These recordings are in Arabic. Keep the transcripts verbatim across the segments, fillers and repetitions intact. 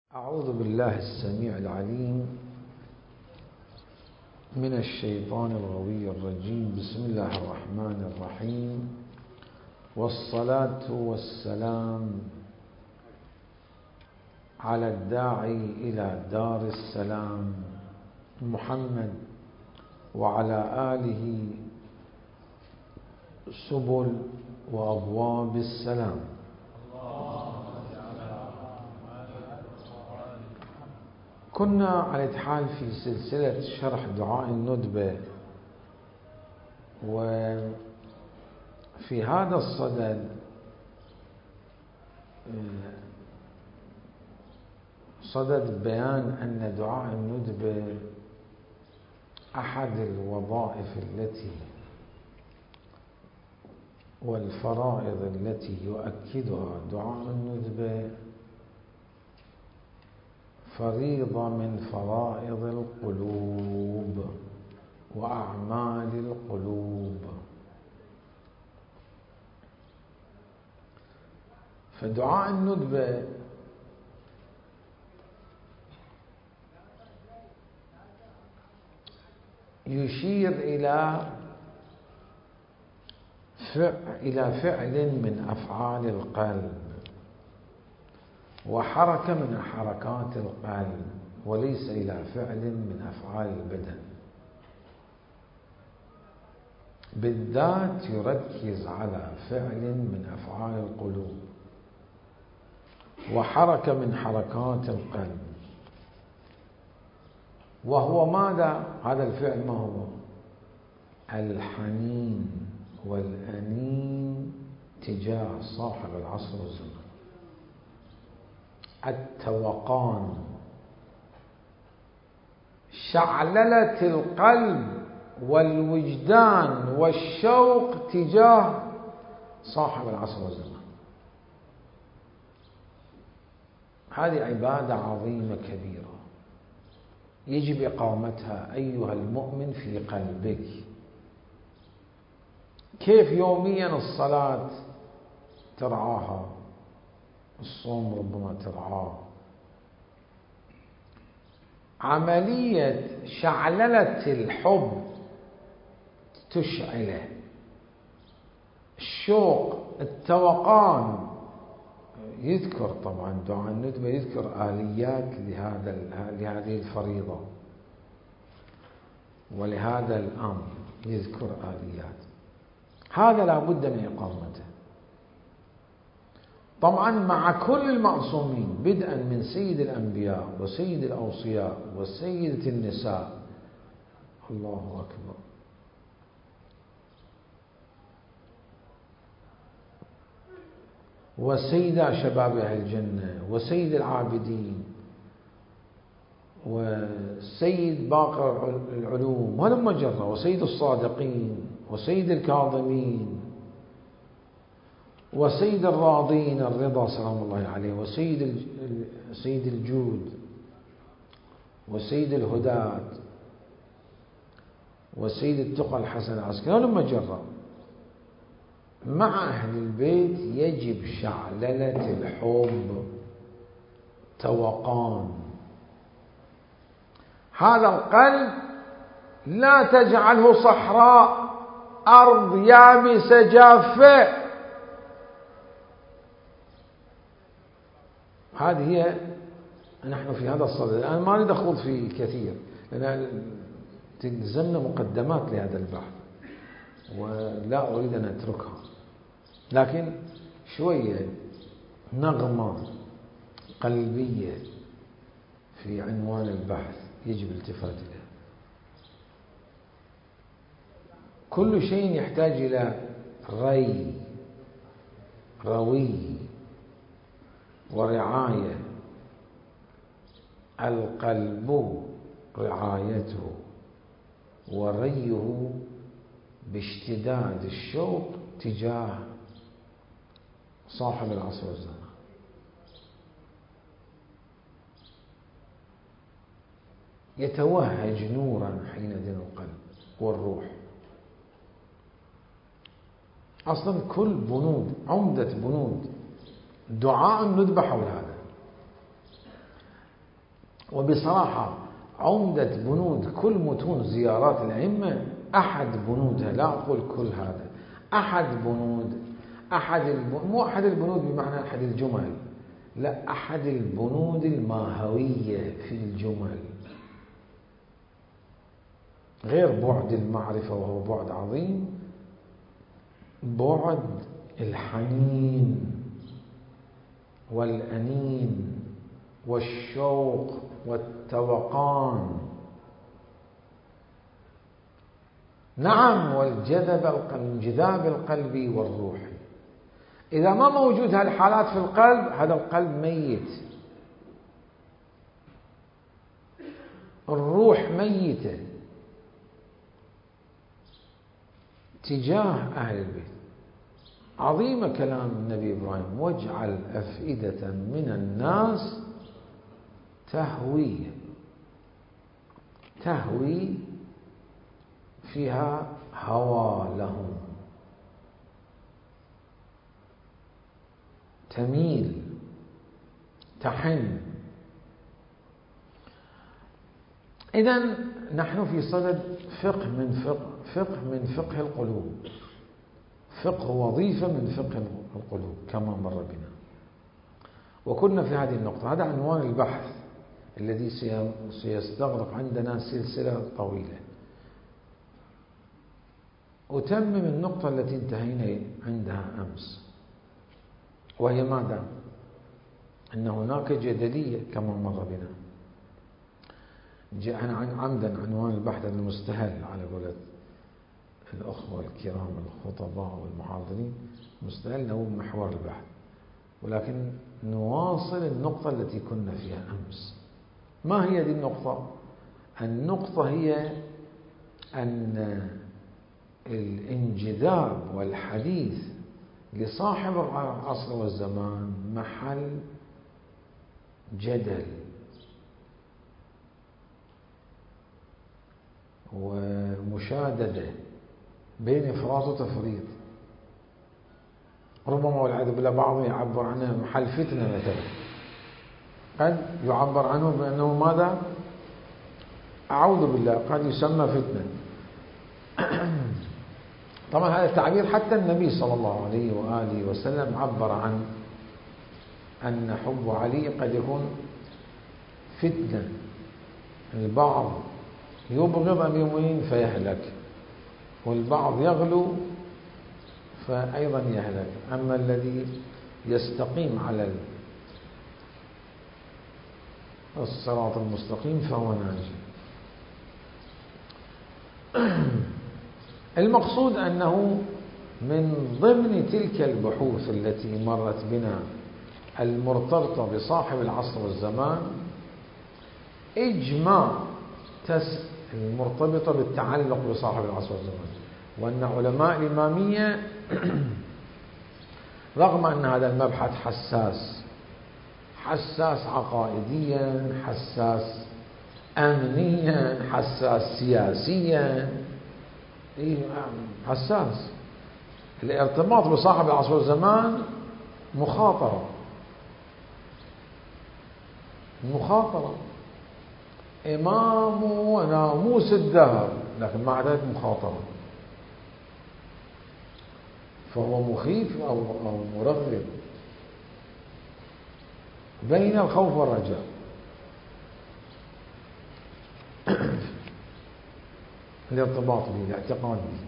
أعوذ بالله السميع العليم من الشيطان الغوي الرجيم. بسم الله الرحمن الرحيم، والصلاة والسلام على الداعي إلى دار السلام محمد وعلى آله سبل وأبواب السلام. كنا على الحال في سلسلة شرح دعاء الندبة، وفي هذا الصدد صدد بيان أن دعاء الندبة أحد الوظائف التي والفرائض التي يؤكدها دعاء الندبة فريضة من فرائض القلوب وأعمال القلوب. فدعاء الندبة يشير إلى إلى فعل من أفعال القلب وحركة من حركات القلب، وليس إلى فعل من أفعال البدن. بالذات يركز على فعل من أفعال القلوب وحركة من حركات القلب، وهو ماذا؟ هذا الفعل ما هو؟ الحنين والأنين تجاه صاحب العصر والزمان، التوقان، شعللة القلب والوجدان والشوق تجاه صاحب العصر والزمان. هذه عبادة عظيمة كبيرة يجب إقامتها أيها المؤمن في قلبك. كيف يوميا الصلاة ترعاها، الصوم ربما ترعاه، عملية شعللة الحب تشعله، الشوق، التوقان. يذكر طبعا دعاء الندبة يذكر آليات لهذا لهذه الفريضة ولهذا الأمر، يذكر آليات. هذا لا بد من إقامته طبعا مع كل المعصومين، بدءا من سيد الأنبياء وسيد الأوصياء وسيدة النساء، الله أكبر، وسيد شباب أهل الجنة وسيد العابدين وسيد باقر العلوم ولما جرى، وسيد الصادقين وسيد الكاظمين وسيد الراضين الرضا سلام الله عليه، وسيد سيد الجود وسيد الهداة وسيد التقى الحسن العسكري لما جرى. مع أهل البيت يجب شعللة الحب، توقان. هذا القلب لا تجعله صحراء، أرض يابسة جافة. هذه هي. نحن في هذا الصدد الآن ما نريد أخوض فيه كثير لأن تلزمنا مقدمات لهذا البحث ولا أريد أن أتركها، لكن شوية نغمة قلبية في عنوان البحث يجب الالتفات إليه. كل شيء يحتاج إلى ري روي ورعاية. القلب رعايته وريه باشتداد الشوق تجاه صاحب العصر والزمان. يتوهج نورا حينئذ القلب والروح. أصلا كل بنود، عمدة بنود دعاء الندبة حول هذا. وبصراحة عمدة بنود كل متون زيارات الأئمة، أحد بنودها، لا أقول كل هذا، أحد بنود أحد الب... مو أحد البنود بمعنى أحد الجمل، لا، أحد البنود الماهوية في الجمل، غير بعد المعرفة وهو بعد عظيم، بعد الحنين والأنين والشوق والتوقان، نعم، والجذب الانجذاب القلبي والروحي. إذا ما موجود هالحالات في القلب، هذا القلب ميت، الروح ميتة تجاه أهل البيت. عظيم كلام النبي إبراهيم: واجعل أفئدة من الناس تهوي تهوي فيها هوى لهم، تميل، تحن. إذن نحن في صدد فقه من فقه فقه من فقه القلوب، فقه وظيفة من فقه القلوب كما مر بنا، وكنا في هذه النقطة. هذا عنوان البحث الذي سيستغرق عندنا سلسلة طويلة. أتمم النقطة التي انتهينا عندها أمس، وهي ماذا؟ أن هناك جدلية كما مر بنا. جاء عمدا عنوان البحث المستهل على قولة الأخوة الكرام الخطباء والمحاضرين، مستهل هو محور البحث، ولكن نواصل النقطة التي كنا فيها أمس. ما هي دي النقطة؟ النقطة هي أن الانجذاب والحديث لصاحب العصر والزمان محل جدل ومشاددة بين إفراط وتفريط، ربما والعياذ بالله بعضهم يعبر عنه محل فتنة مثلا، قد يعبر عنه بأنه ماذا؟ أعوذ بالله، قد يسمى فتنة. طبعا هذا التعبير حتى النبي صلى الله عليه وآله وسلم عبر عن أن حب علي قد يكون فتنة، البعض يبغض أمير المؤمنين فيهلك، والبعض يغلو فأيضا يهلك، أما الذي يستقيم على الصراط المستقيم فهو ناجي. المقصود أنه من ضمن تلك البحوث التي مرت بنا المرتبطة بصاحب العصر والزمان إجماع المرتبطة بالتعلق بصاحب العصر والزمان، وأن علماء الإمامية رغم أن هذا المبحث حساس، حساس عقائديا، حساس أمنيا، حساس سياسيا، حساس، الارتباط بصاحب العصر والزمان مخاطرة مخاطرة إمام وناموس الدهر، لكن مع ذلك مخاطرة، فهو مخيف أو أو مرغب بين الخوف والرجاء. الارتباط به، الاعتقاد به.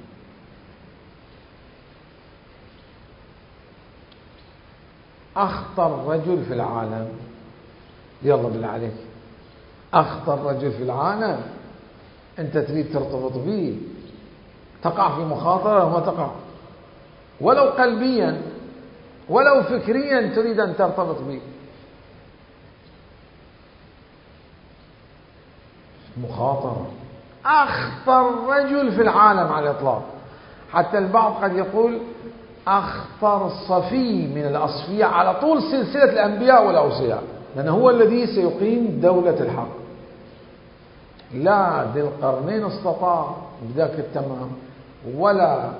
أخطر رجل في العالم، يلا بالله عليك، أخطر رجل في العالم أنت تريد ترتبط به، تقع في مخاطرة وما تقع، ولو قلبيا ولو فكريا تريد أن ترتبط به، مخاطرة. أخطر رجل في العالم على الإطلاق، حتى البعض قد يقول أخطر صفي من الأصفياء على طول سلسلة الأنبياء والأوصياء، لأنه هو الذي سيقيم دولة الحق. لا ذي القرنين استطاع بذاك التمام، ولا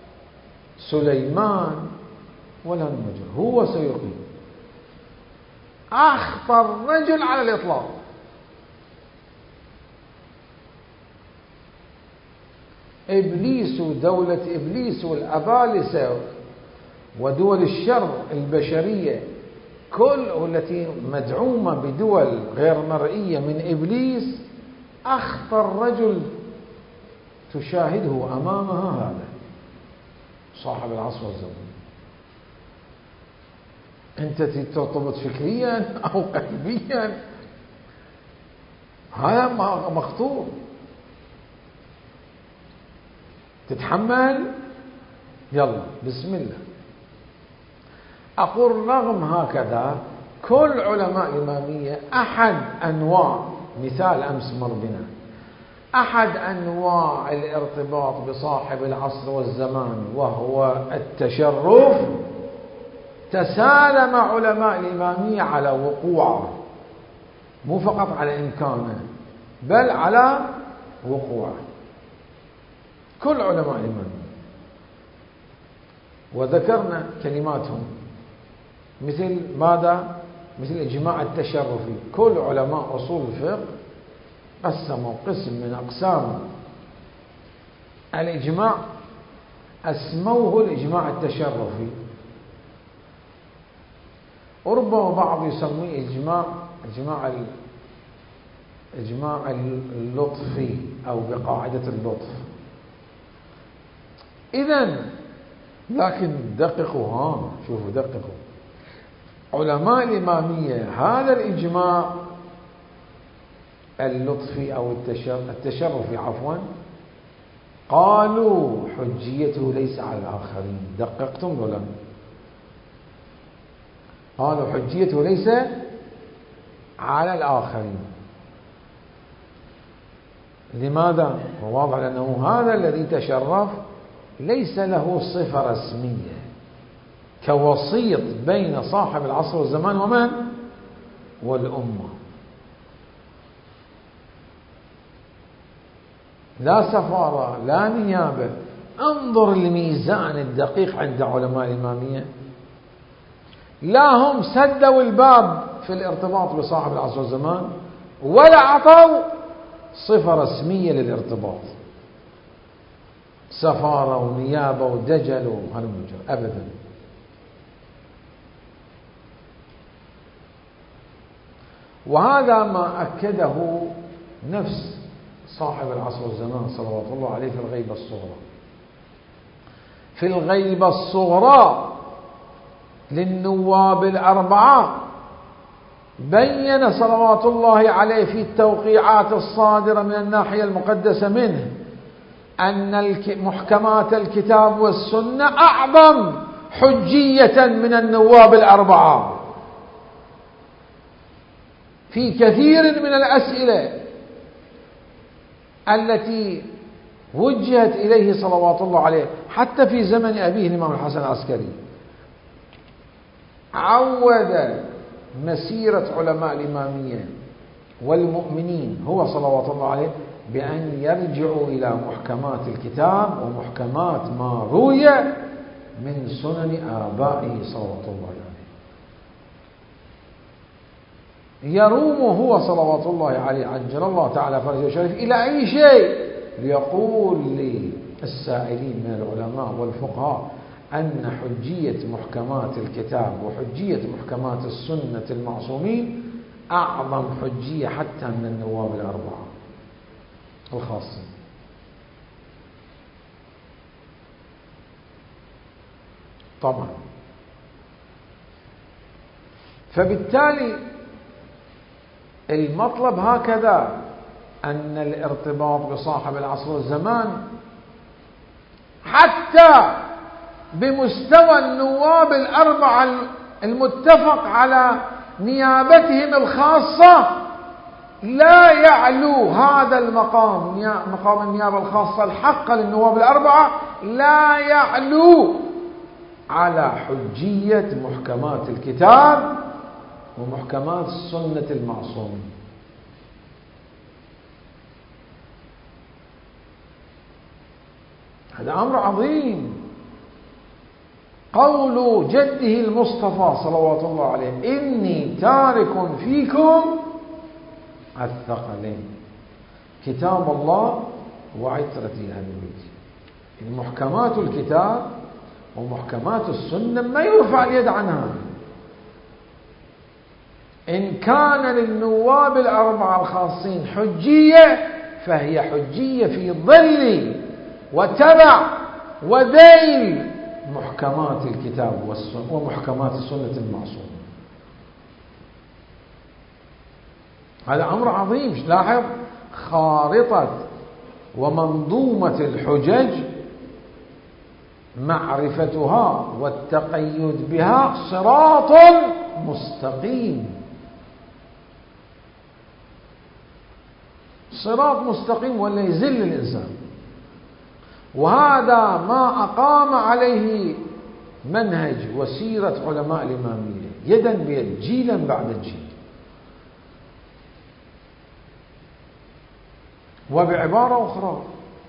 سليمان، ولا النجر، هو سيقيم. أخطر رجل على الإطلاق، إبليس ودولة إبليس والأبالسة ودول الشر البشرية كل التي مدعومة بدول غير مرئية من إبليس، أخطر رجل تشاهده أمامها هذا صاحب العصر والزمان. أنت ترتبط فكريا أو قلبيا، هذا مخطور. تتحمل، يلا بسم الله. أقول رغم هكذا كل علماء الإمامية أحد أنواع، مثال أمس مر بنا، أحد أنواع الارتباط بصاحب العصر والزمان وهو التشرف، تسالم علماء الإمامية على وقوعه، مو فقط على إمكانه بل على وقوعه، كل علماء الإمامية. وذكرنا كلماتهم مثل ماذا؟ مثل الإجماع التشرفي. كل علماء أصول الفقه قسموا قسم من أقسام الإجماع أسموه الإجماع التشرفي، وربما بعض يسميه إجماع إجماع إجماع اللطفي أو بقاعدة اللطف. إذن لكن دققوا، ها شوفوا دققوا، علماء الإمامية هذا الإجماع اللطفي أو التشرفي عفوا قالوا حجيته ليس على الآخرين. دققتم ولا؟ قالوا حجيته ليس على الآخرين. لماذا؟ واضح لأنه هذا الذي تشرف ليس له صفة رسمية كوسيط بين صاحب العصر والزمان ومن؟ والأمة. لا سفارة لا نيابة. انظر الميزان الدقيق عند علماء الإمامية. لا هم سدوا الباب في الارتباط بصاحب العصر والزمان ولا عطوا صفة رسمية للارتباط، سفارة ونيابة ودجل وهالمجر أبدا. وهذا ما أكده نفس صاحب العصر والزمان صلوات الله عليه في الغيبة الصغرى. في الغيبة الصغرى للنواب الأربعة بين صلوات الله عليه في التوقيعات الصادرة من الناحية المقدسة منه أن محكمات الكتاب والسنة أعظم حجية من النواب الأربعة في كثير من الأسئلة التي وجهت إليه صلوات الله عليه. حتى في زمن أبيه الإمام الحسن العسكري عود مسيرة علماء الإمامية والمؤمنين هو صلوات الله عليه بأن يرجعوا إلى محكمات الكتاب ومحكمات ما روي من سنن آبائه صلوات الله عليه. يروم هو صلوات الله عليه عجل الله تعالى فرجه الشريف إلى أي شيء؟ ليقول للسائلين من العلماء والفقهاء أن حجية محكمات الكتاب وحجية محكمات السنة المعصومين أعظم حجية حتى من النواب الأربعة الخاصين. طبعا فبالتالي المطلب هكذا أن الارتباط بصاحب العصر والزمان حتى بمستوى النواب الأربعة المتفق على نيابتهم الخاصة لا يعلو هذا المقام، مقام النيابة الخاصة الحق للنواب الأربعة لا يعلو على حجية محكمات الكتاب ومحكمات السنة المعصومة. هذا أمر عظيم. قول جده المصطفى صلوات الله عليه إني تارك فيكم الثقلين كتاب الله وعترتي أهل بيتي. محكمات الكتاب ومحكمات السنة ما يرفع اليد عنها. إن كان للنواب الأربعة الخاصين حجية فهي حجية في ظل وتبع وديل محكمات الكتاب والسنة ومحكمات السنة المعصومة. هذا أمر عظيم. لاحظ خارطة ومنظومة الحجج معرفتها والتقيد بها صراط مستقيم، صراط مستقيم ولا يزل الإنسان. وهذا ما أقام عليه منهج وسيرة علماء الإمامية يدا بيد جيلا بعد جيل. وبعبارة أخرى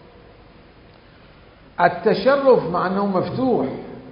التشرف مع أنه مفتوح،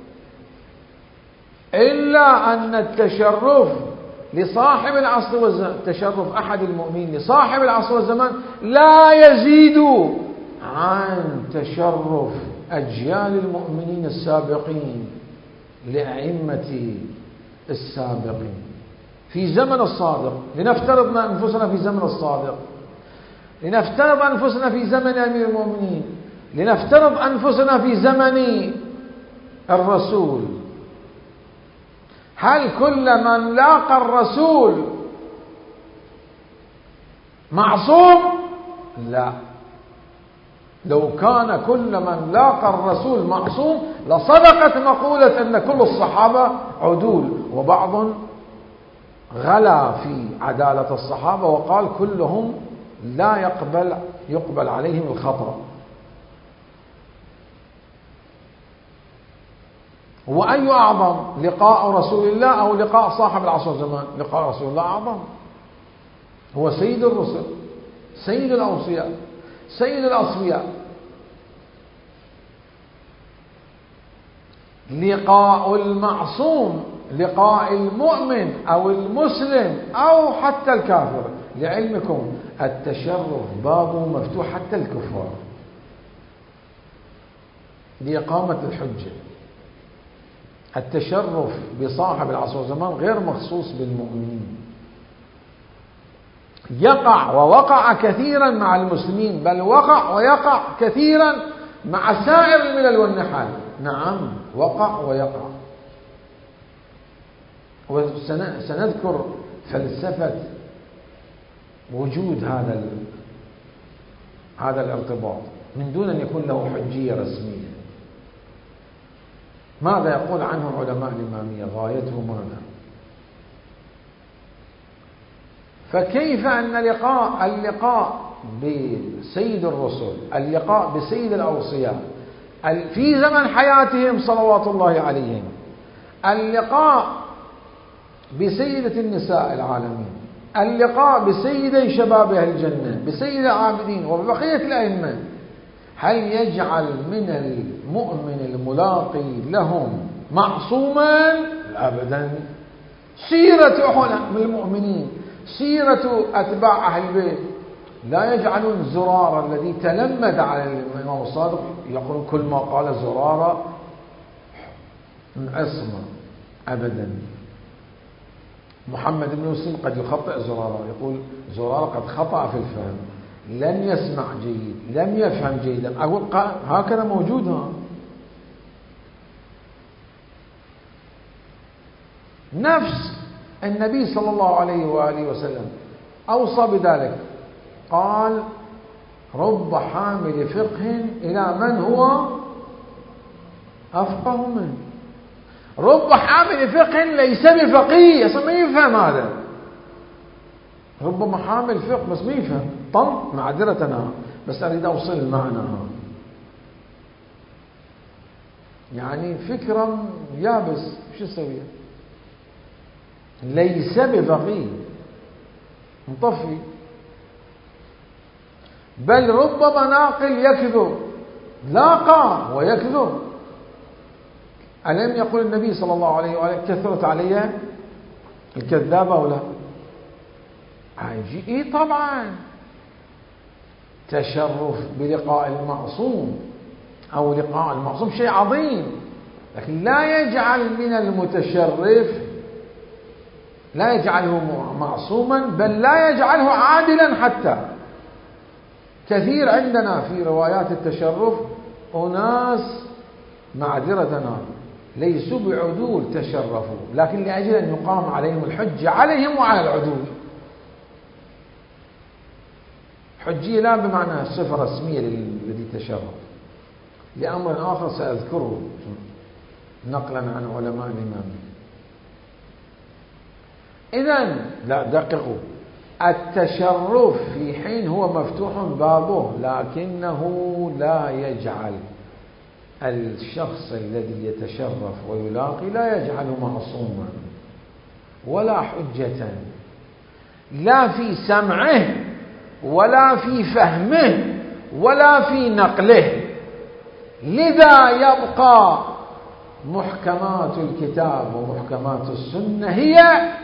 إلا أن التشرف لصاحب العصر والزمان، تشرف أحد المؤمنين لصاحب العصر والزمان لا يزيد عن تشرف أجيال المؤمنين السابقين لأئمة السابقين في زمن الصادق. لنفترض أنفسنا في زمن الصادق، لنفترض أنفسنا في زمن أمير المؤمنين، لنفترض أنفسنا في زمن الرسول. هل كل من لاقى الرسول معصوم؟ لا. لو كان كل من لاقى الرسول معصوم لصدقت مقولة أن كل الصحابة عدول، وبعض غلا في عدالة الصحابة وقال كلهم لا يقبل يقبل عليهم الخطأ. وأي أعظم، لقاء رسول الله أو لقاء صاحب العصر والزمان؟ لقاء رسول الله أعظم، هو سيد الرسل، سيد الأوصياء، سيد الأصفياء. لقاء المعصوم، لقاء المؤمن أو المسلم أو حتى الكافر، لعلمكم التشرف بابه مفتوح حتى الكفار لإقامة الحجة. التشرف بصاحب العصر والزمان غير مخصوص بالمؤمنين، يقع ووقع كثيرا مع المسلمين، بل وقع ويقع كثيرا مع سائر الملل والنحل. نعم وقع ويقع. وسنذكر فلسفة وجود هذا هذا الارتباط من دون أن يكون له حجية رسمية. ماذا يقول عنه علماء الإمامية؟ غايته ماذا؟ فكيف أن لقاء اللقاء بسيد الرسل، اللقاء بسيد الأوصياء في زمن حياتهم صلوات الله عليهم، اللقاء بسيدة النساء العالمين، اللقاء بسيدي شباب أهل الجنة، بسيد العابدين وبقية الأئمة، هل يجعل من المؤمن الملاقي لهم معصوما؟ أبدا. سيرة المؤمنين، سيرة أتباع أهل البيت لا يجعلون زرارة الذي تلمذ على الإمام الصادق يقولون كل ما قال زرارة عصمة، أبدا. محمد بن مسلم قد يخطئ زرارة، يقول زرارة قد خطأ في الفهم، لم يسمع جيد، لم يفهم جيدا، أقول هكذا موجودها. نفس النبي صلى الله عليه وآله وسلم أوصى بذلك، قال رب حامل فقه إلى من هو أفقه منه. رب حامل فقه ليس بفقيه، أصلا ما يفهم هذا. ربما حامل فقه بس ما يفهم، طن معذرة أنا بس أريد أوصل معناها، يعني فكرة يابس شو يسوي؟ ليس بفقيه مطفي، بل ربما ناقل يكذب، لاقى ويكذب. ألم يقول النبي صلى الله عليه وآله كثرت علي الكذابة ولا عايجي؟ إيه طبعا. تشرف بلقاء المعصوم أو لقاء المعصوم شيء عظيم، لكن لا يجعل من المتشرف، لا يجعله معصوما، بل لا يجعله عادلا. حتى كثير عندنا في روايات التشرف أناس معذرة ليسوا بعدول تشرفوا، لكن لأجل أن يقام عليهم الحجة عليهم وعلى العدول. حجية لا بمعنى صفة رسمية للذي تشرف، لأمر آخر سأذكره نقلا عن علماء الإمام. إذن لا دققوا، التشرف في حين هو مفتوح بابه، لكنه لا يجعل الشخص الذي يتشرف ويلاقي، لا يجعله معصوما ولا حجة، لا في سمعه ولا في فهمه ولا في نقله. لذا يبقى محكمات الكتاب ومحكمات السنة هي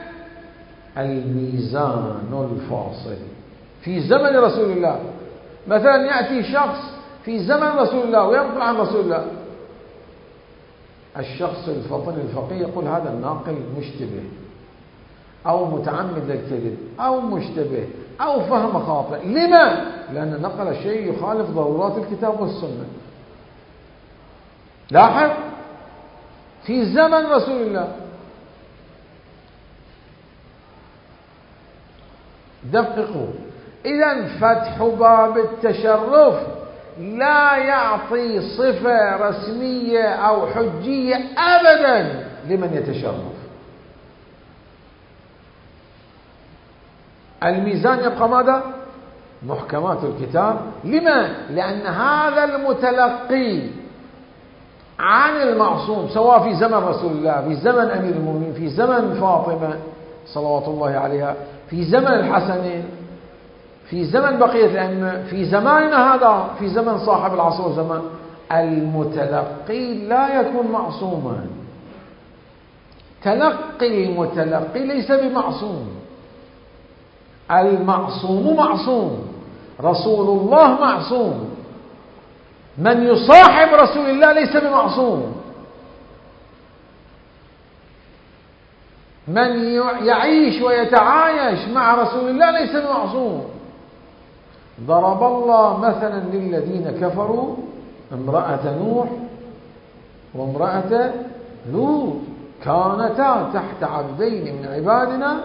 الميزان الفاصل في زمن رسول الله. مثلا يأتي شخص في زمن رسول الله وينقل عن رسول الله، الشخص الفطن الفقيه يقول هذا الناقل مشتبه أو متعمد الكذب أو مشتبه أو فهم خاطئ. لما؟ لأن نقل شيء يخالف ضرورات الكتاب والسنة. لاحظ في زمن رسول الله. دققوا، إذن فتح باب التشرف لا يعطي صفة رسمية أو حجية أبدا لمن يتشرف. الميزان يبقى ماذا؟ محكمات الكتاب. لما؟ لأن هذا المتلقي عن المعصوم، سواء في زمن رسول الله، في زمن أمير المؤمنين، في زمن فاطمة صلوات الله عليها، في زمن الحسنين، في زمن بقية الأئمة، في زماننا هذا، في زمن صاحب العصر والزمان، المتلقي لا يكون معصوما. تلقي المتلقي ليس بمعصوم. المعصوم معصوم، رسول الله معصوم، من يصاحب رسول الله ليس بمعصوم، من يعيش ويتعايش مع رسول الله ليس بمعصوم. ضرب الله مثلا للذين كفروا امرأة نوح وامرأة لوط كانتا تحت عبدين من عبادنا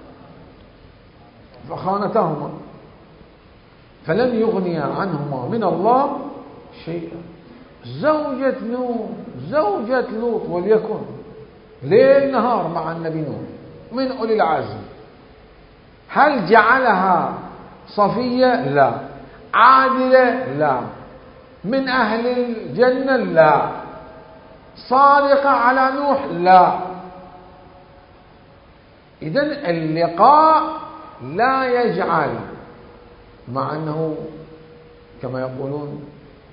فخانتاهما فلم يغنيا عنهما من الله شيئا. زوجة نوح زوجة لوط، وليكن ليل نهار مع النبي نوح من أولي العزم. هل جعلها صفية؟ لا. عادلة؟ لا. من أهل الجنة؟ لا. صادقة على نوح؟ لا. إذن اللقاء لا يجعل، مع أنه كما يقولون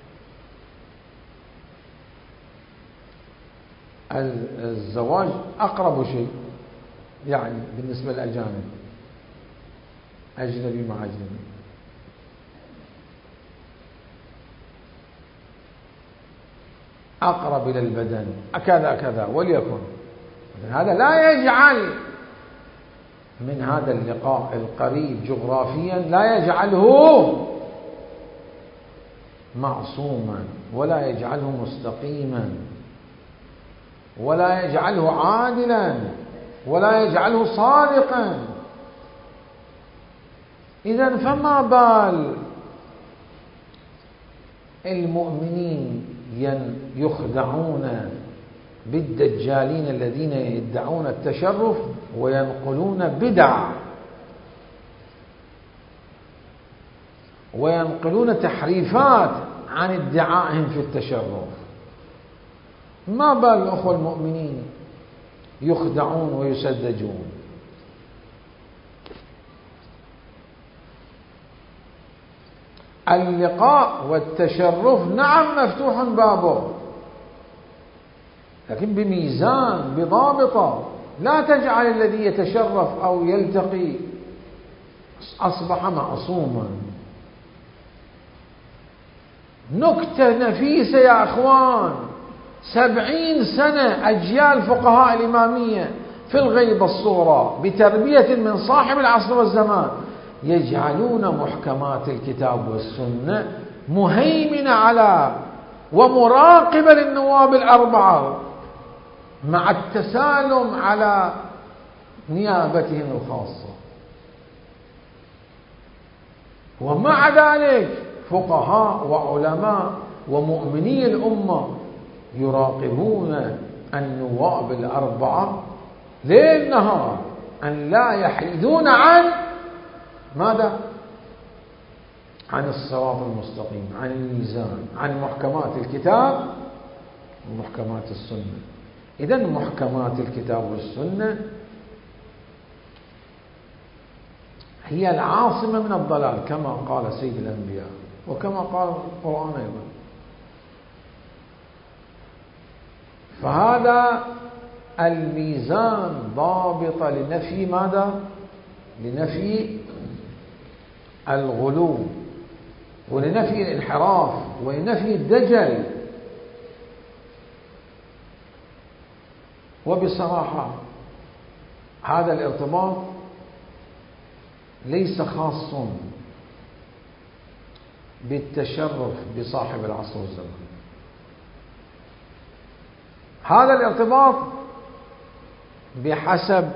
الزواج أقرب شيء يعني بالنسبة للأجانب، أجنبي مع أجنبي، أقرب إلى البدن كذا كذا، وليكن هذا لا يجعل من هذا اللقاء القريب جغرافيا لا يجعله معصوما ولا يجعله مستقيما ولا يجعله عادلا ولا يجعله صادقا. إذن فما بال المؤمنين يخدعون بالدجالين الذين يدعون التشرف وينقلون بدع وينقلون تحريفات عن ادعائهم في التشرف. ما بال الأخوة المؤمنين يخدعون ويسذجون. اللقاء والتشرف نعم مفتوح بابه، لكن بميزان بضابطة، لا تجعل الذي يتشرف أو يلتقي أصبح معصوما. نكتة نفيسة يا أخوان، سبعين سنة أجيال فقهاء الإمامية في الغيبة الصغرى بتربية من صاحب العصر والزمان يجعلون محكمات الكتاب والسنة مهيمنة على ومراقبة للنواب الأربعة مع التسالم على نيابتهم الخاصة. ومع ذلك فقهاء وعلماء ومؤمني الأمة يراقبون النواب الأربعة ليل نهار أن لا يحيدون عن ماذا؟ عن الصراط المستقيم، عن الميزان، عن محكمات الكتاب ومحكمات السنة. إذن محكمات الكتاب والسنة هي العاصمة من الضلال كما قال سيد الأنبياء وكما قال القرآن أيضا. فهذا الميزان ضابط لنفي ماذا؟ لنفي الغلو ولنفي الانحراف ولنفي الدجل. وبصراحة هذا الارتباط ليس خاص بالتشرف بصاحب العصر والزمان. هذا الارتباط بحسب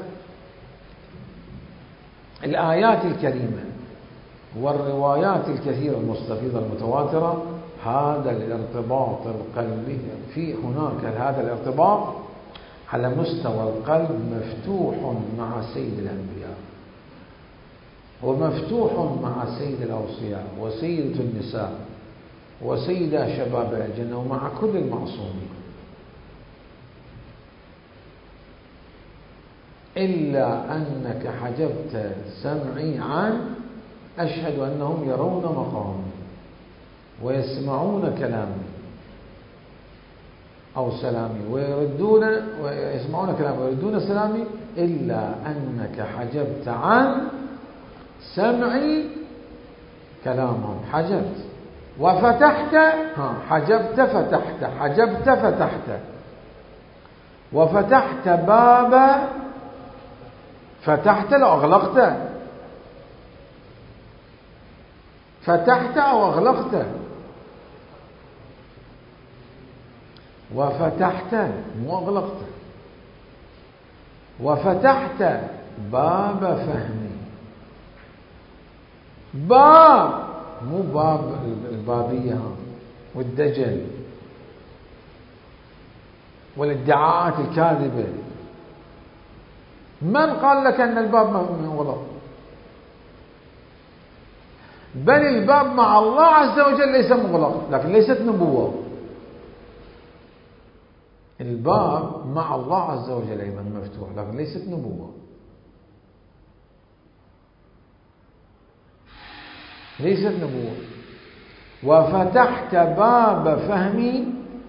الآيات الكريمة والروايات الكثيرة المستفيضة المتواترة. هذا الارتباط القلبي في هناك هذا الارتباط على مستوى القلب مفتوح مع سيد الأنبياء ومفتوح مع سيد الأوصياء وسيدة النساء وسيدة شباب الجنة ومع كل المعصومين، إلا أنك حجبت سمعي عن أشهد أنهم يرون مقامي ويسمعون كلامي أو سلامي ويردون ويسمعون كلامي ويردون سلامي، إلا أنك حجبت عن سمعي كلامهم. حجبت وفتحت، ها حجبت فتحت، حجبت فتحت، وفتحت بابا فتحت لو أغلقت، فتحت أو أغلقت، وفتحت مو أغلقت، وفتحت باب فهمي. باب مو باب البابية والدجل والادعاءات الكاذبة. من قال لك أن الباب مغلق؟ بل الباب مع الله عز وجل ليس مغلق، لكن ليست نبوة. الباب مع الله عز وجل أيضا مفتوح لكن ليست نبوة. ليست نبوة. وفتحت باب فهمي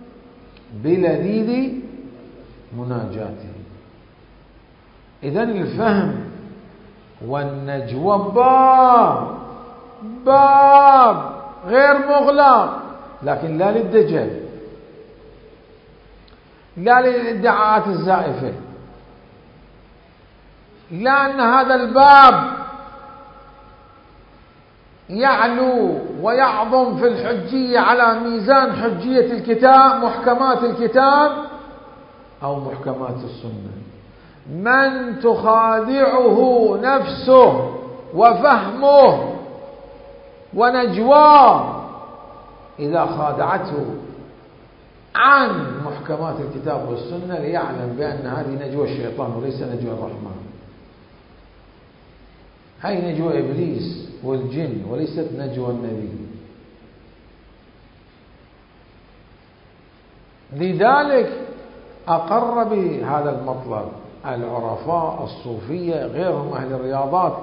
بلذيذ مناجاته. إذن الفهم والنجوى باب باب غير مغلق، لكن لا للدجل، لا للادعاءات الزائفة، لا أن هذا الباب يعلو ويعظم في الحجية على ميزان حجية الكتاب محكمات الكتاب أو محكمات السنة. من تخادعه نفسه وفهمه ونجواه إذا خادعته عن محكمات الكتاب والسنة ليعلم بأن هذه نجوى الشيطان وليس نجوى الرحمن. هاي نجوى إبليس والجن وليست نجوى النبي. لذلك أقر بهذا المطلب العرفاء الصوفية غيرهم أهل الرياضات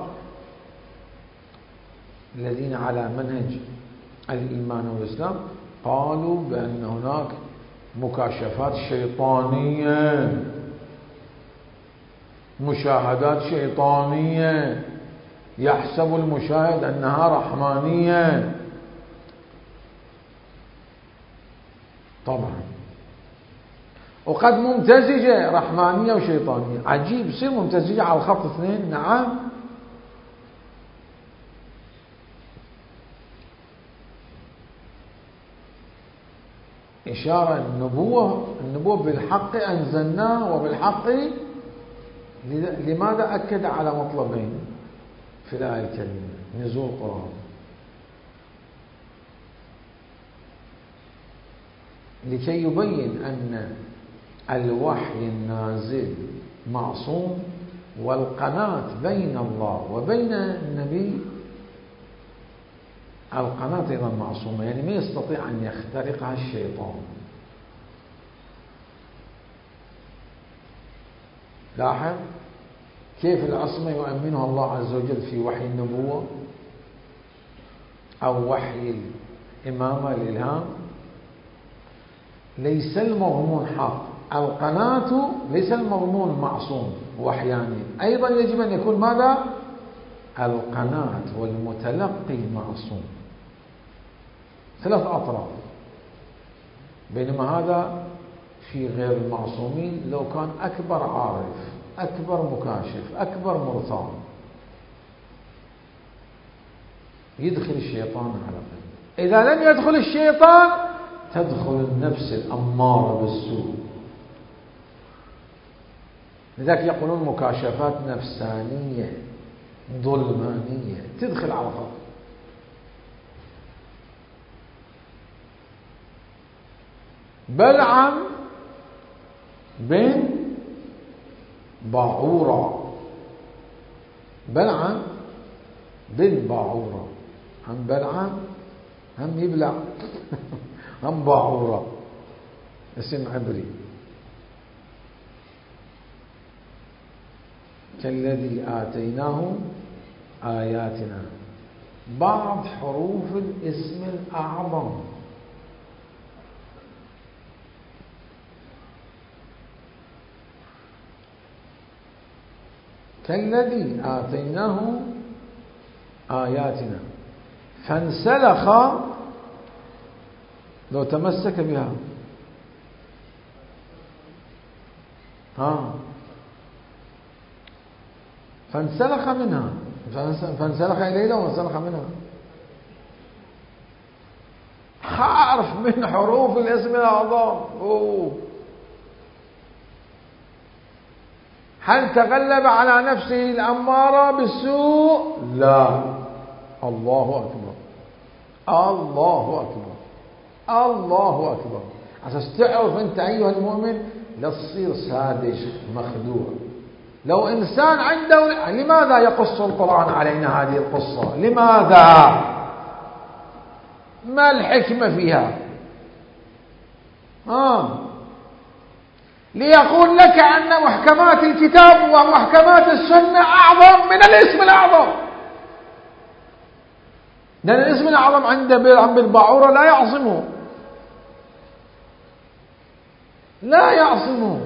الذين على منهج الإيمان والإسلام، قالوا بأن هناك مكاشفات شيطانية، مشاهدات شيطانية يحسب المشاهد أنها رحمانية. طبعا. وقد ممتزجة رحمانية وشيطانية. عجيب يصير ممتزجة على الخط اثنين. نعم. إشارة النبوة النبوة بالحق أنزلناه وبالحق. لماذا أكد على مطلبين في الآية الكريمة؟ نزول القرآن لكي يبين أن الوحي النازل معصوم، والقناة بين الله وبين النبي القناة أيضا معصومة، يعني ما يستطيع أن يخترقها الشيطان. لاحظ كيف العصمة يؤمنها الله عز وجل في وحي النبوة أو وحي الإمامة الإلهام. ليس المضمون حق، القناة ليس المضمون معصوم وحياني، أيضا يجب أن يكون ماذا؟ القناة والمتلقي معصوم. ثلاث أطراف. بينما هذا في غير المعصومين لو كان أكبر عارف، أكبر مكاشف، أكبر مرتضى، يدخل الشيطان على قلبه. إذا لم يدخل الشيطان تدخل النفس الأمارة بالسوء. لذلك يقولون مكاشفات نفسانية ظلمانية تدخل على قلبه. بلعم بن باعورة، بلعم بن باعورة، هم بلعم هم يبلع هم باعورة، اسم عبري. كالذي آتيناه آياتنا. بعض حروف الاسم الأعظم كالذي آتيناه آياتنا فانسلخ، لو تمسك بها ها فانسلخ منها، فانسلخ إلينا وانسلخ منها. حرف من حروف الاسم الأعظم. أوه. هل تغلب على نفسه الأمارة بالسوء؟ لا. الله أكبر، الله أكبر، الله أكبر. عشان تعرف أنت أيها المؤمن لا تصير ساذج مخدوع. لو إنسان عنده لماذا يقص القرآن علينا هذه القصة؟ لماذا؟ ما الحكمة فيها؟ آه. ليقول لك أن محكمات الكتاب ومحكمات السنة أعظم من الاسم الأعظم. لأن الاسم الأعظم عند بلعم بن باعورة لا يعصمه، لا يعصمه.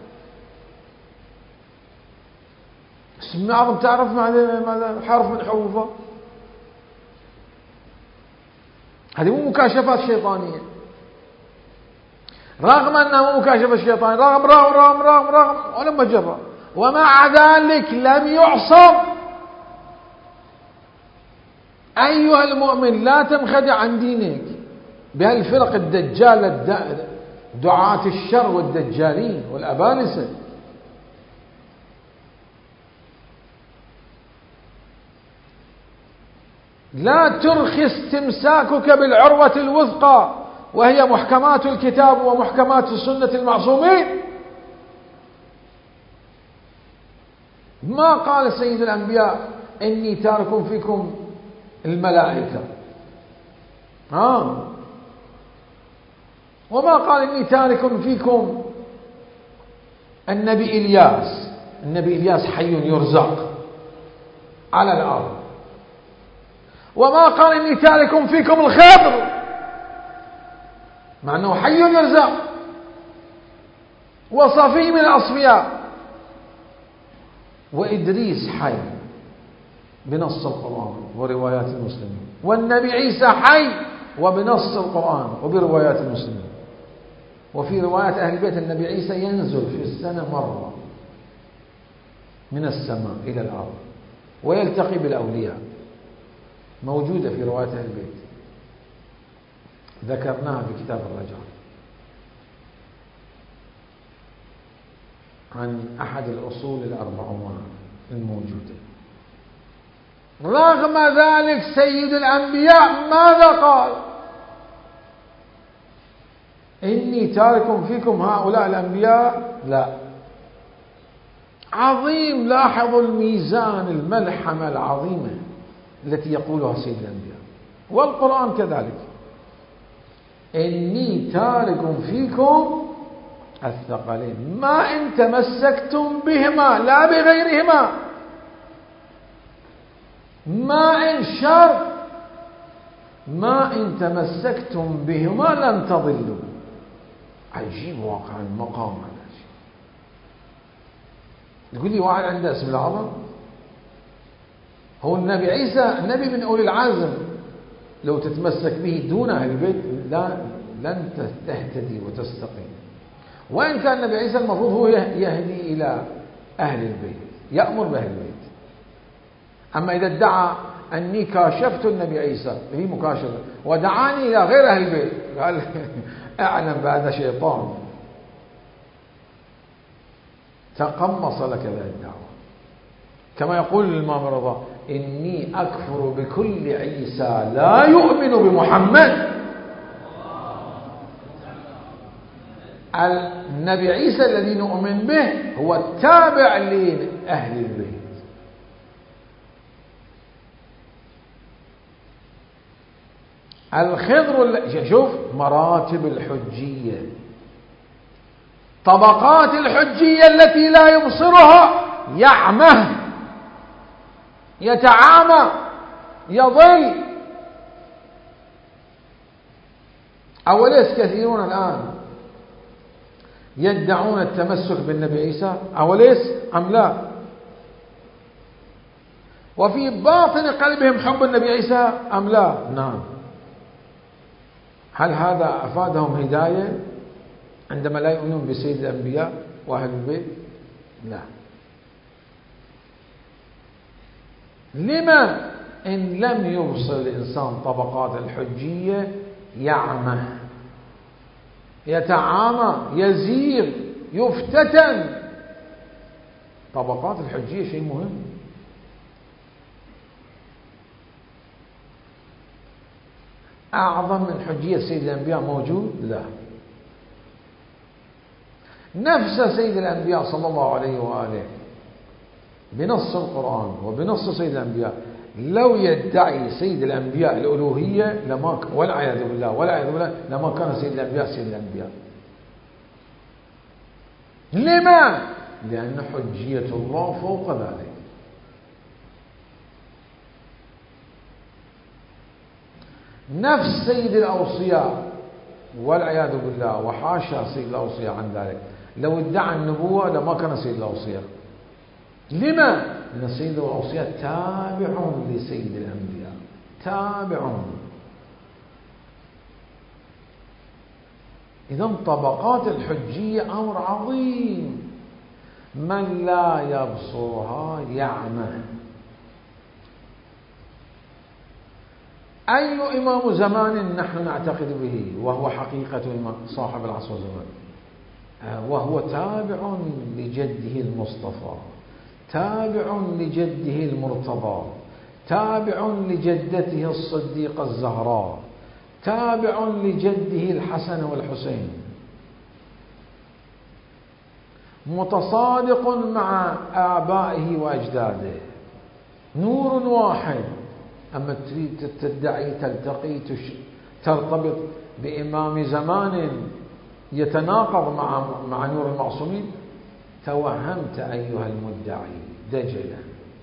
اسم الأعظم تعرف ماذا؟ حرف من حروفه. هذه مو مكاشفات شيطانية، رغم أنه مكاشفة الشيطان، رغم رغم رغم رغم رغم ولما جرى، ومع ذلك لم يعصم. أيها المؤمن لا تنخدع عن دينك بهالفرق الدجال، دعاة الشر والدجالين والأبالسة. لا ترخي استمساكك بالعروة الوثقى وهي محكمات الكتاب ومحكمات السنة المعصومين. ما قال سيد الأنبياء إني تارك فيكم الملائكة، آه. وما قال إني تارك فيكم النبي إلياس. النبي إلياس حي يرزق على الأرض. وما قال إني تارك فيكم الخضر، مع أنه حي يرزق وصفي من الأصفياء. وإدريس حي بنص القرآن وروايات المسلمين، والنبي عيسى حي وبنص القرآن وبروايات المسلمين. وفي رواية أهل البيت النبي عيسى ينزل في السنة مرة من السماء إلى الأرض ويلتقي بالأولياء، موجودة في رواية أهل البيت، ذكرناها في كتاب الرجاء عن أحد الأصول الأربعون الموجودة. رغم ذلك سيد الأنبياء ماذا قال؟ إني تارك فيكم هؤلاء الأنبياء. لا، عظيم. لاحظوا الميزان، الملحمة العظيمة التي يقولها سيد الأنبياء، والقرآن كذلك. إني تارك فيكم الثقلين ما إن تمسكتم بهما لا بغيرهما. ما إن شرط، ما إن تمسكتم بهما لن تضلوا. عجيب واقع المقام هذا. يقول لي واحد عنده اسم العظم، هو النبي عيسى النبي من أولي العزم، لو تتمسك به دون أهل البيت لا لن تهتدي وتستقيم. وإن كان النبي عيسى المفروض هو يهدي إلى أهل البيت، يأمر بأهل البيت. أما إذا ادعى أني كاشفت النبي عيسى، هي مكاشفة، ودعاني إلى غير أهل البيت، قال أعلم بهذا شيطان تقمص لك ذا الدعوة. كما يقول الإمام رضا: إني أكفر بكل عيسى لا يؤمن بمحمد. النبي عيسى الذي نؤمن به هو التابع لأهل البيت. الخضر، شوف مراتب الحجية، طبقات الحجية التي لا يبصرها، يعمى، يتعامى، يضل. أوليس كثيرون الآن يدعون التمسك بالنبي عيسى؟ أوليس أم لا؟ وفي باطن قلبهم حب النبي عيسى أم لا؟ نعم. هل هذا أفادهم هداية عندما لا يؤمنون بسيد الأنبياء وأهل البيت؟ لا. لما؟ إن لم يبصر الإنسان طبقات الحجية يعمى، يتعامى، يزيغ، يفتتن. طبقات الحجية شيء مهم. أعظم من حجية سيد الأنبياء موجود؟ لا. نفس سيد الأنبياء صلى الله عليه وآله بنص القرآن وبنص سيد الأنبياء، لو يدعي سيد الأنبياء الألوهية لما ك... والعياذ بالله والعياذ بالله لما كان سيد الأنبياء سيد الأنبياء. لما؟ لأن حجية الله فوق ذلك. نفس سيد الأوصياء والعياذ بالله وحاشا سيد الأوصياء عن ذلك، لو ادعى النبوة لما كان سيد الأوصياء. لما؟ لأن سيد الأوصياء تابع لسيد الأنبياء، تابع. إذن طبقات الحجية أمر عظيم، من لا يبصرها يعمى. أي إمام زمان نحن نعتقد به وهو حقيقة صاحب العصر والزمان، وهو تابع لجده المصطفى، تابع لجده المرتضى، تابع لجدته الصديقة الزهراء، تابع لجده الحسن والحسين، متصادق مع آبائه وأجداده، نور واحد. أما تريد تدعي تلتقي ترتبط بإمام زمان يتناقض مع مع نور المعصومين، توهمت أيها المدعي دجلا.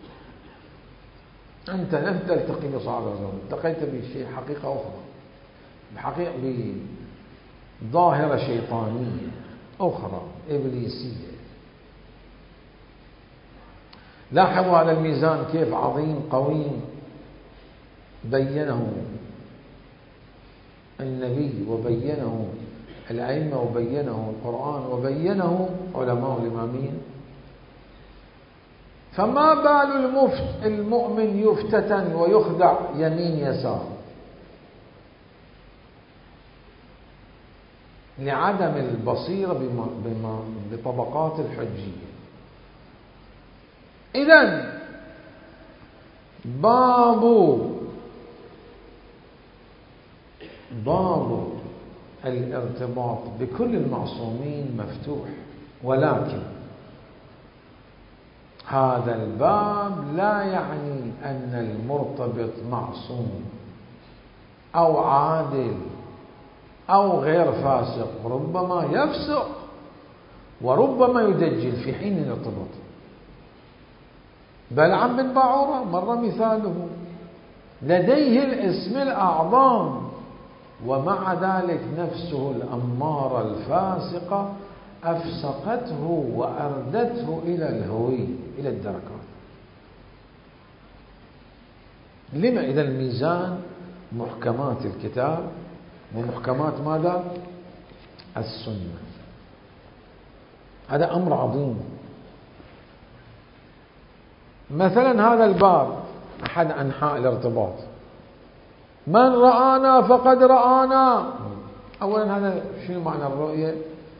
أنت لم تلتقي بصاحب الزمان، التقيت بشيء حقيقة أخرى، بحقيقة بظاهرة شيطانية أخرى إبليسية. لاحظوا هذا الميزان كيف عظيم قويم، بينه النبي وبينه الأئمة وبينه القرآن وبينه علماء الإمامية. فما بال المفت المؤمن يفتتن ويخدع يمين يسار لعدم البصيرة بطبقات الحجية. إذن باب باب الارتباط بكل المعصومين مفتوح، ولكن هذا الباب لا يعني أن المرتبط معصوم أو عادل أو غير فاسق، ربما يفسق وربما يدجل في حين الارتباط. بلعم بن باعورة مر مثاله، لديه الاسم الأعظم ومع ذلك نفسه الأمارة الفاسقة أفسقته وأردته إلى الهوي، إلى الدركات. لما إذا الميزان محكمات الكتاب ومحكمات ماذا؟ السنة. هذا أمر عظيم. مثلا هذا الباب أحد أنحاء الارتباط، من رآنا فقد رآنا. أولا هذا شنو معنى الرؤية؟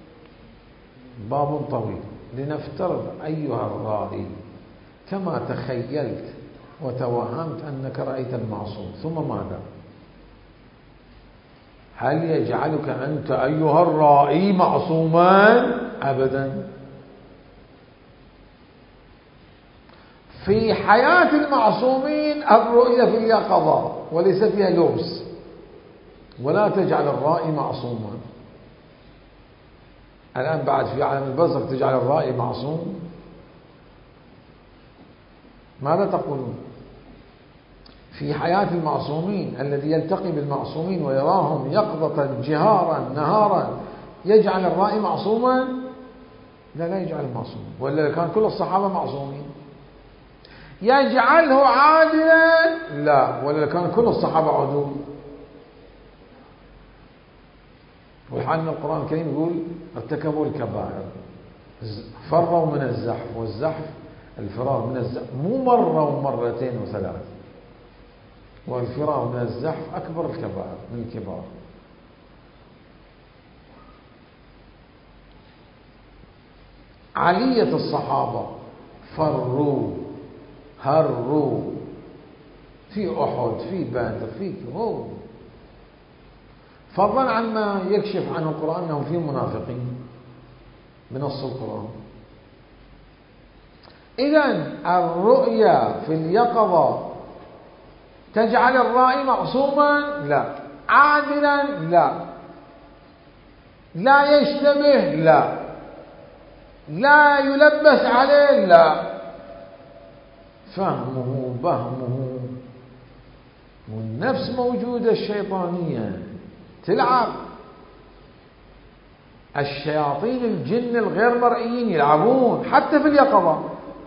باب طويل. لنفترض أيها الرائي كما تخيلت وتوهمت أنك رأيت المعصوم، ثم ماذا؟ هل يجعلك أنت أيها الرائي معصوما؟ أبدا. في حياة المعصومين الرؤية في اليقظة وليس فيها لبس، ولا تجعل الرائي معصوما. الآن بعد في عالم البزر تجعل الرائي معصوم؟ ماذا تقولون؟ في حياة المعصومين الذي يلتقي بالمعصومين ويراهم يقظة جهارا نهارا يجعل الرائي معصوما؟ لا، لا يجعل معصوما، ولا كان كل الصحابة معصومين. يجعله عادلا؟ لا، ولا كان كل الصحابة عدول. والحال القرآن الكريم يقول ارتكبوا الكبائر، فروا من الزحف، والزحف الفرار من الزحف مو مرة ومرتين وثلاث، والفرار من الزحف أكبر الكبائر من الكبار. علية الصحابة فروا هروا في أحد، في بدر، في هو، فضلا عن ما يكشف عنه القرآن أنهم فيهم منافقين بنص القرآن. إذن الرؤيا في اليقظة تجعل الرائي معصوما؟ لا. عادلا؟ لا. لا يشتبه؟ لا. لا يلبس عليه؟ لا. فهمه بهمه، والنفس موجودة الشيطانية تلعب. الشياطين الجن الغير مرئيين يلعبون حتى في اليقظة.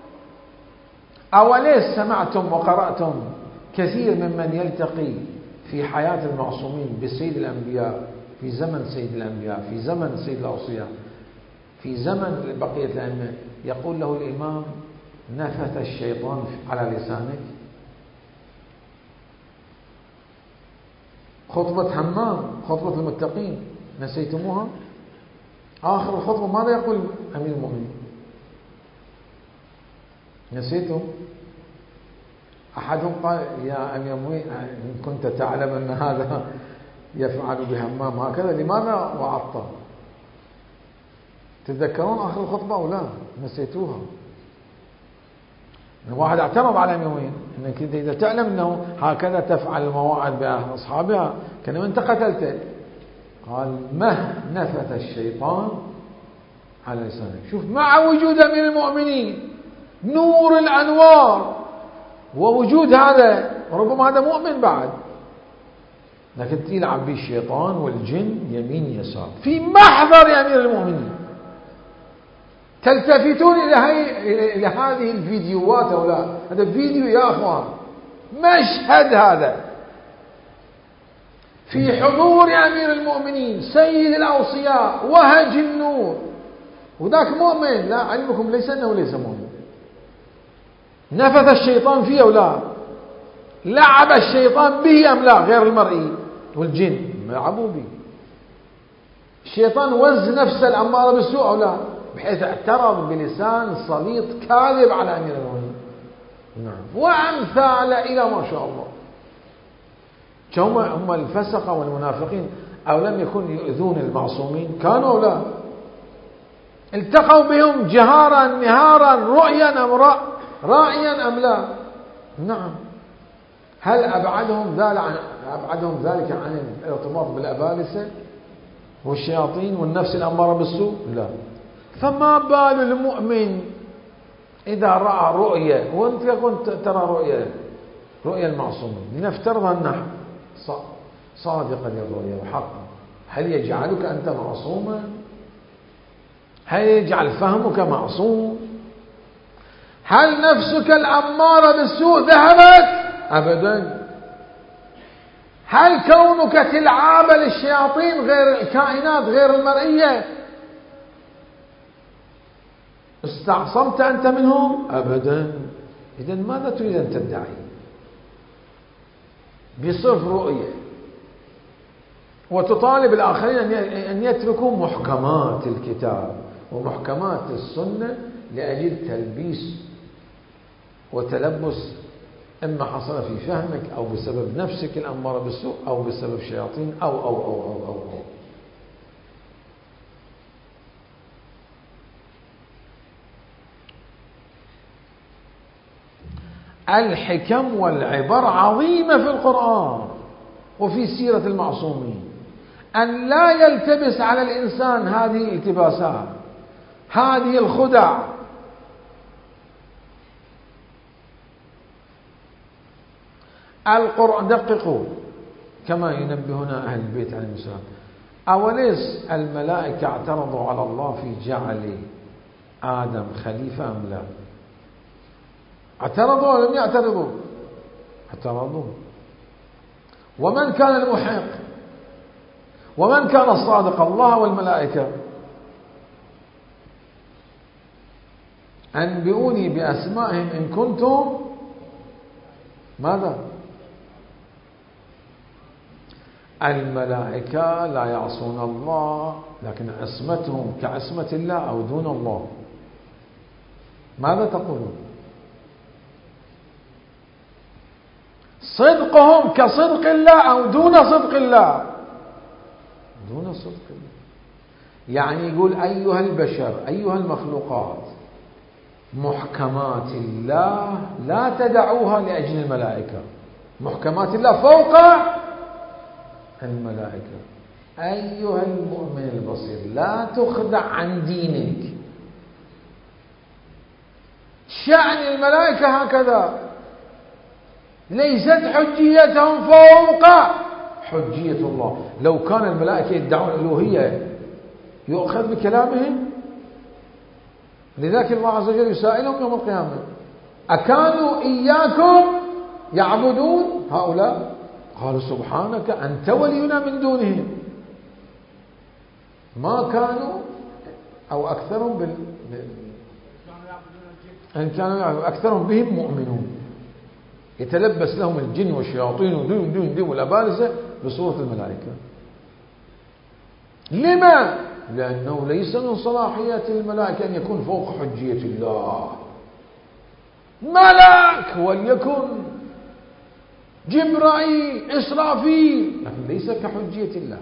أوليس سمعتم وقرأتم كثير ممن يلتقي في حياة المعصومين بسيد الأنبياء، في زمن سيد الأنبياء، في زمن سيد الأوصياء، في زمن بقية الأئمة، يقول له الإمام نفث الشيطان على لسانك؟ خطبة همام، خطبة المتقين، نسيتموها؟ آخر الخطبة ماذا يقول أمير المؤمنين؟ نسيتم؟ أحدهم قال يا أمير المؤمنين إن كنت تعلم أن هذا يفعل بهمام هكذا لماذا وعظته؟ تتذكرون آخر الخطبة أو لا؟ نسيتوها. واحد اعترض على أمير المؤمنين أنك إذا تعلم أنه هكذا تفعل المواعظ بأصحابها كان أنت قتلته. قال مه نفث الشيطان على لسانك. شوف، مع وجود أمير المؤمنين نور الأنوار ووجود هذا، ربما هذا مؤمن بعد، لكن يلعب به الشيطان والجن يمين يسار في محضر يا أمير المؤمنين. تلتفتون إلى, هاي إلى هذه الفيديوهات أو لا؟ هذا فيديو يا أخوان، مشهد هذا في حضور أمير المؤمنين سيد الأوصياء وهج النور، وذاك مؤمن، لا علمكم ليس أنه ليس مؤمن. نفث الشيطان فيه أو لا؟ لعب الشيطان به أم لا؟ غير المرئي والجن لعبوا به. الشيطان وز نفس الأمارة بالسوء أو لا؟ بحيث اعترض بلسان صليط كاذب على أمير المؤمنين. نعم. وأمثال إلى ما شاء الله. هم هم الفسقة والمنافقين أو لم يكن يؤذون المعصومين؟ كانوا أو لا؟ التقوا بهم جهارا نهارا رؤيا أم رائيا أم لا؟ نعم. هل أبعدهم ذلك عن أبعدهم ذلك عن الارتباط بالأبالسة والشياطين والنفس الأمارة بالسوء؟ لا. فما بال المؤمن إذا رأى رؤيا، وأنت كنت ترى رؤيا رؤيا المعصومين، لنفترض أنها صادقة للرؤيا وحقا، هل يجعلك أنت معصوما؟ هل يجعل فهمك معصوم؟ هل نفسك الأمارة بالسوء ذهبت؟ أبدا. هل كونك تلعاب للشياطين غير الكائنات غير المرئية استعصمت أنت منهم؟ أبدا. إذن ماذا تريد أن تدعي؟ بصف رؤية وتطالب الآخرين أن يتركوا محكمات الكتاب ومحكمات السنة لأجل تلبيس وتلبس إما حصل في فهمك أو بسبب نفسك الأمارة بالسوء أو بسبب شياطين أو أو أو أو أو, أو. الحكم والعبر عظيمة في القرآن وفي سيرة المعصومين، أن لا يلتبس على الإنسان هذه الالتباسات، هذه الخدع. القرآن دققوا كما ينبهنا أهل البيت عليهم السلام، أوليس الملائكة اعترضوا على الله في جعل آدم خليفة أم لا؟ اعترضوا ولا لم يعترضوا؟ اعترضوا. ومن كان المحق؟ ومن كان الصادق؟ الله والملائكة. أنبئوني بأسمائهم إن كنتم ماذا؟ الملائكة لا يعصون الله، لكن عصمتهم كعصمة الله أو دون الله. ماذا تقولون؟ صدقهم كصدق الله أو دون صدق الله؟ دون صدق الله. يعني يقول أيها البشر أيها المخلوقات، محكمات الله لا تدعوها لأجل الملائكة، محكمات الله فوق الملائكة. أيها المؤمن البصير لا تخدع عن دينك، شأن الملائكة هكذا، ليست حجيتهم فوق حجية الله. لو كان الملائكة يدعون الألوهية يؤخذ بكلامهم؟ لذلك الله عز وجل يسائلهم يوم القيامة أكانوا إياكم يعبدون هؤلاء؟ قالوا سبحانك أنت ولينا من دونهم. ما كانوا أو أكثرهم بال... أن كانوا أكثرهم بهم مؤمنون، يتلبس لهم الجن والشياطين ودون دون دون والأبالسة بصورة الملائكة. لما؟ لأنه ليس من صلاحيات الملائكة أن يكون فوق حجية الله. ملك وليكن جبرائيل إسرافيل، لكن ليس كحجية الله.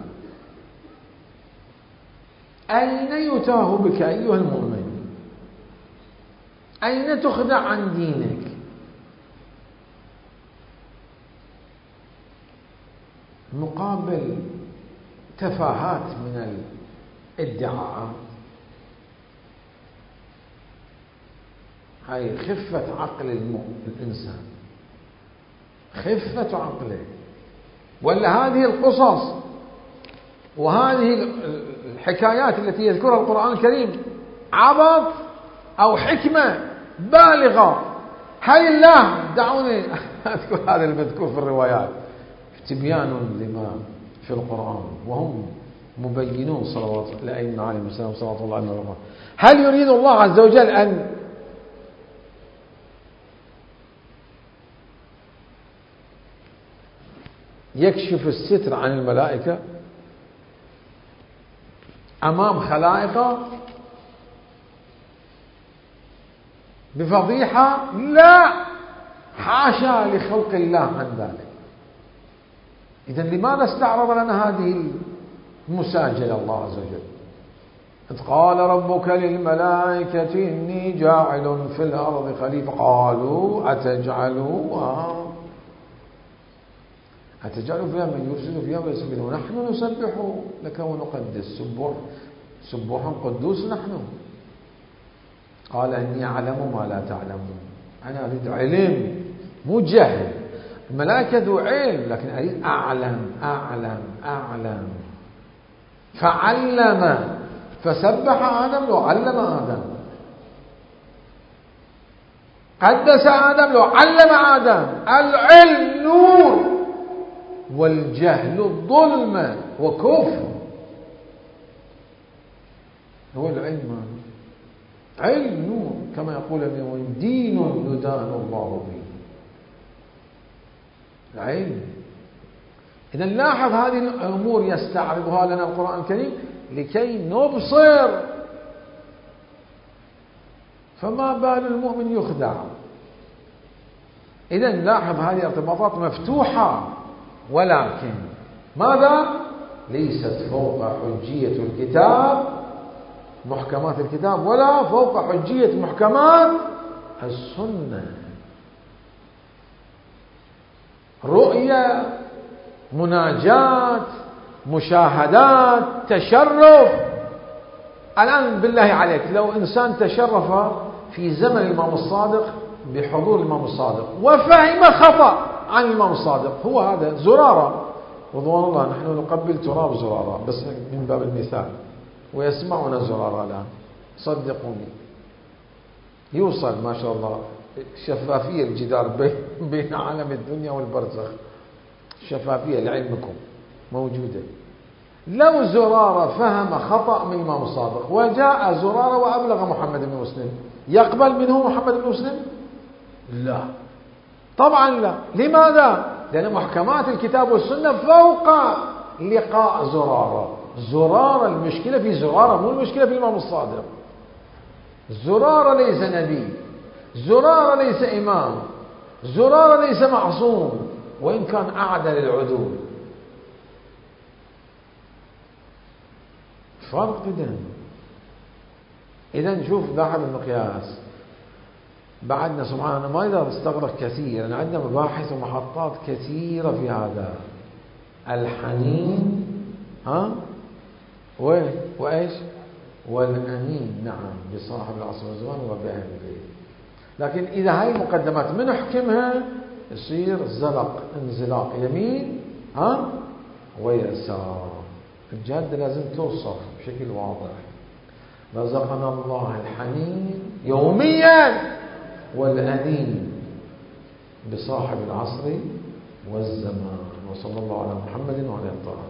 أين يتاه بك أيها المؤمن؟ أين تخدع عن دينك؟ مقابل تفاهات من الادعاءات، هاي خفة عقل الإنسان، خفة عقله. ولا هذه القصص وهذه الحكايات التي يذكرها القرآن الكريم عبط أو حكمة بالغة؟ هاي الله دعوني أذكر هذا المذكور في الروايات، تبيان لما في القرآن وهم مبينون صلوات الأئمة عليهم السلام صلوات الله عليه وسلم. هل يريد الله عز وجل أن يكشف الستر عن الملائكة أمام خلائقه بفضيحة؟ لا، حاشا لخلق الله عن ذلك. إذن لماذا استعرض لنا هذه المساجلة الله عز وجل؟ إذ قال ربك للملائكة إني جاعل في الأرض خليفة قالوا أتجعلوا أتجعل فيها من يفسد فيها ويسفك دماء ونحن نسبح لك ونقدس سبوح سبوح قدوس نحن. قال إني أعلم ما لا تعلمون. أنا أريد علم مو جهل. الملائكة ذو علم لكن أريد أعلم أعلم أعلم. فعلم فسبح آدم لو علم آدم، قدس آدم لو علم آدم. العلم نور والجهل الظلم وكفر. هو العلم علم نور كما يقول ابن دين يدان الله به. العلم. إذا لاحظ هذه الأمور يستعرضها لنا القرآن الكريم لكي نبصر. فما بال المؤمن يخدع؟ إذا لاحظ هذه ارتباطات مفتوحة، ولكن ماذا؟ ليست فوق حجية الكتاب محكمات الكتاب ولا فوق حجية محكمات السنة. رؤية، مناجات، مشاهدات، تشرف. الآن بالله عليك لو إنسان تشرف في زمن الإمام الصادق بحضور الإمام الصادق وفهم خطأ عن الإمام الصادق، هو هذا زرارة رضوان الله، نحن نقبل تراب زرارة بس من باب المثال، ويسمعنا زرارة الآن صدقوني، يوصل ما شاء الله شفافية الجدار بين عالم الدنيا والبرزخ، شفافية لعلمكم موجودة. لو زرارة فهم خطأ من الإمام الصادق وجاء زرارة وأبلغ محمد بن مسلم، يقبل منه محمد بن مسلم؟ لا طبعا لا. لماذا؟ لأن محكمات الكتاب والسنة فوق لقاء زرارة. زرارة المشكلة في زرارة، مو المشكلة في الإمام الصادق. زرارة ليس نبي، زرارة ليس إمام، زرارة ليس معصوم وإن كان أعدل العدول. فرق جدا. إذا شوف لاحظ المقياس. بعدنا سبحانه ما إذا استغرق كثير، يعني عندنا مباحث ومحطات كثيرة في هذا. الحنين ها و وإيش والأنين، نعم بصاحب العصر والزمان وبأهل البيت. لكن إذا هاي المقدمات من حكمها يصير زلق انزلاق يمين ها ويسار. الجادة لازم توصف بشكل واضح. رزقنا الله الحنين يوميا والأنين بصاحب العصر والزمان. وصلى الله على محمد وعلى آله.